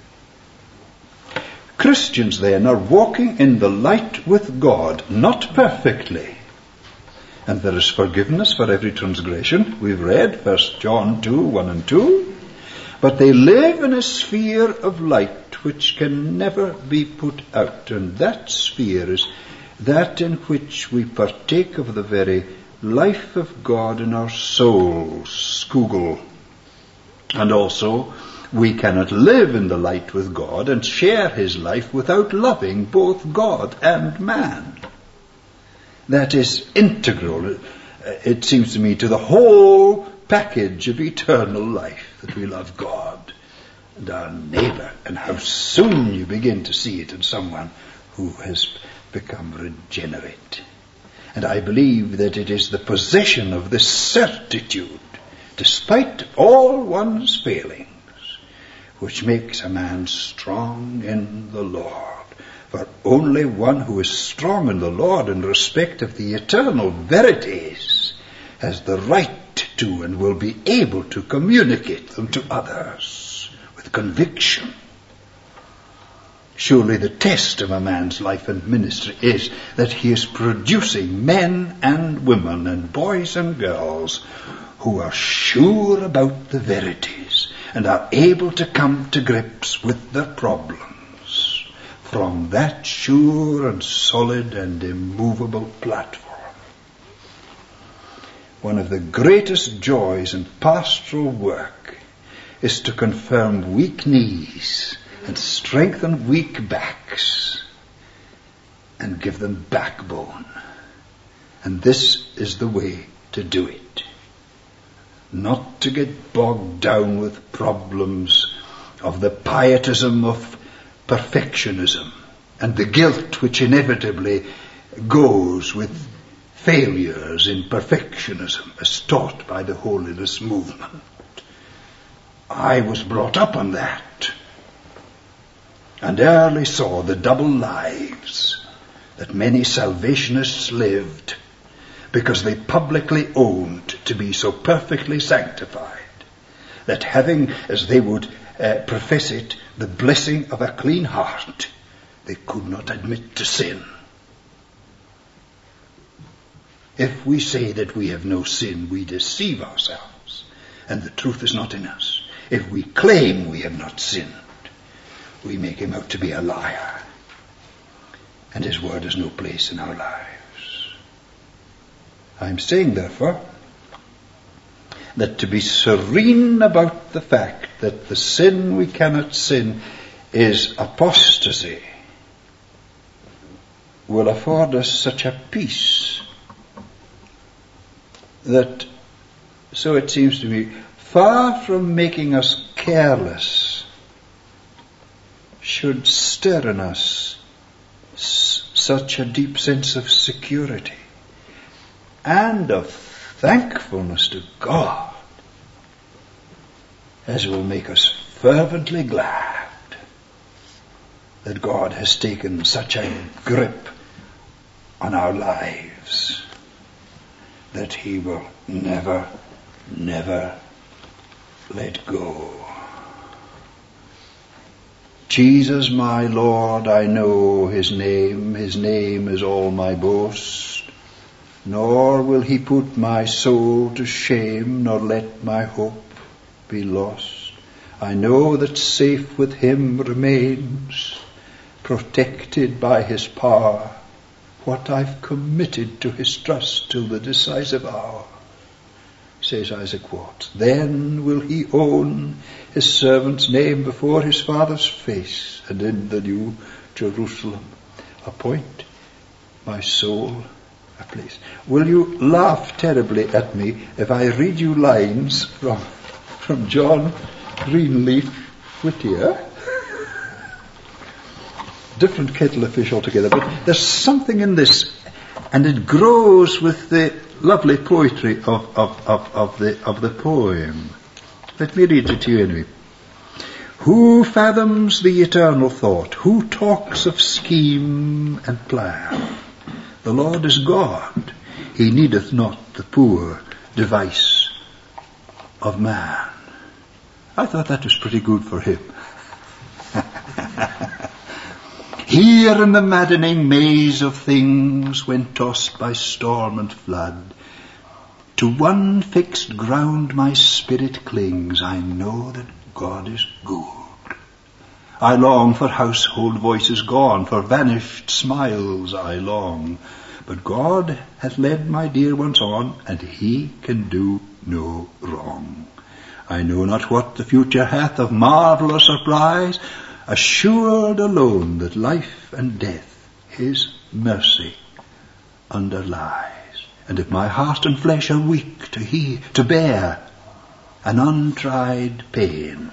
Christians then are walking in the light with God, not perfectly. And there is forgiveness for every transgression. We've read 1 John 2, 1 and 2. But they live in a sphere of light which can never be put out. And that sphere is that in which we partake of the very life of God in our souls, skugel. And also, we cannot live in the light with God and share his life without loving both God and man. That is integral, it seems to me, to the whole package of eternal life, that we love God and our neighbor. And how soon you begin to see it in someone who has become regenerate. And I believe that it is the possession of this certitude, despite all one's failings, which makes a man strong in the Lord. For only one who is strong in the Lord in respect of the eternal verities has the right to and will be able to communicate them to others with conviction. Surely the test of a man's life and ministry is that he is producing men and women and boys and girls who are sure about the verities and are able to come to grips with their problems from that sure and solid and immovable platform. One of the greatest joys in pastoral work is to confirm weak knees and strengthen weak backs and give them backbone. And this is the way to do it. Not to get bogged down with problems of the pietism of perfectionism and the guilt which inevitably goes with failures in perfectionism as taught by the holiness movement. I was brought up on that and early saw the double lives that many Salvationists lived because they publicly owned to be so perfectly sanctified that having, as they would profess it, the blessing of a clean heart, they could not admit to sin. If we say that we have no sin, we deceive ourselves, and the truth is not in us. If we claim we have not sinned, we make him out to be a liar, and his word has no place in our lives. I'm saying, therefore, that to be serene about the fact that the sin we cannot sin is apostasy will afford us such a peace that, so it seems to me, far from making us careless, should stir in us such a deep sense of security and of thankfulness to God as will make us fervently glad that God has taken such a grip on our lives that He will never, never let go. Jesus my Lord, I know His name is all my boast, nor will He put my soul to shame, nor let my hope be lost. I know that safe with Him remains, protected by His power, what I've committed to His trust till the decisive hour. Says Isaac Watts, then will He own His servant's name before His Father's face, and in the new Jerusalem appoint my soul a place. Will you laugh terribly at me if I read you lines from John Greenleaf Whittier? Different kettle of fish altogether, but there's something in this, and it grows with the lovely poetry of the poem. Let me read it to you anyway. Who fathoms the eternal thought? Who talks of scheme and plan? The Lord is God. He needeth not the poor device of man. I thought that was pretty good for him. Here in the maddening maze of things, when tossed by storm and flood, to one fixed ground my spirit clings. I know that God is good. I long for household voices gone, for vanished smiles I long. But God hath led my dear ones on, and He can do no wrong. I know not what the future hath of marvellous surprise, assured alone that life and death His mercy underlies. And if my heart and flesh are weak to bear an untried pain,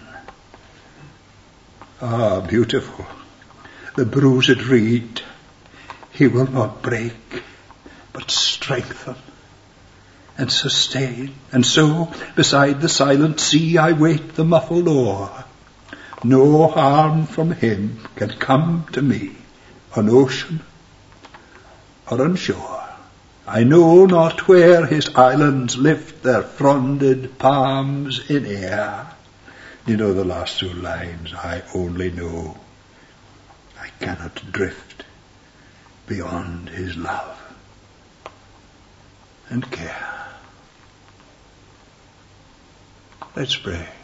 beautiful, the bruised reed He will not break, but strengthen and sustain. And so, beside the silent sea, I wait the muffled oar. No harm from Him can come to me on ocean or on shore. I know not where His islands lift their fronded palms in air. You know the last two lines, I only know I cannot drift beyond His love and care. Let's pray.